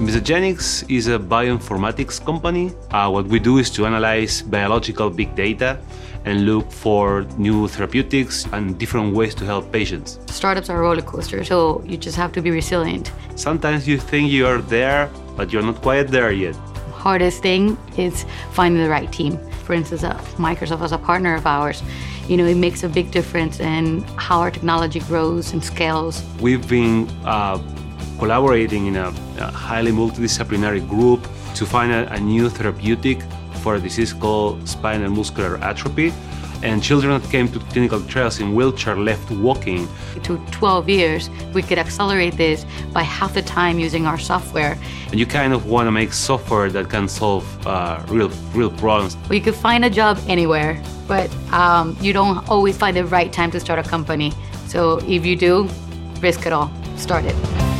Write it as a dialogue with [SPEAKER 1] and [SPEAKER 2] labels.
[SPEAKER 1] Mesogenics is a bioinformatics company. What we do is to analyze biological big data and look for new therapeutics and different ways to help patients.
[SPEAKER 2] Startups are a roller coaster, so you just have to be resilient.
[SPEAKER 1] Sometimes you think you are there, but you're not quite there yet.
[SPEAKER 2] Hardest thing is finding the right team. For instance, Microsoft as a partner of ours, it makes a big difference in how our technology grows and scales.
[SPEAKER 1] We've been collaborating in a highly multidisciplinary group to find a new therapeutic for a disease called spinal muscular atrophy. And children that came to clinical trials in wheelchair left walking.
[SPEAKER 2] To 12 years, we could accelerate this by half the time using our software.
[SPEAKER 1] And you kind of want to make software that can solve real problems.
[SPEAKER 2] We could find a job anywhere, but you don't always find the right time to start a company. So if you do, risk it all. Start it.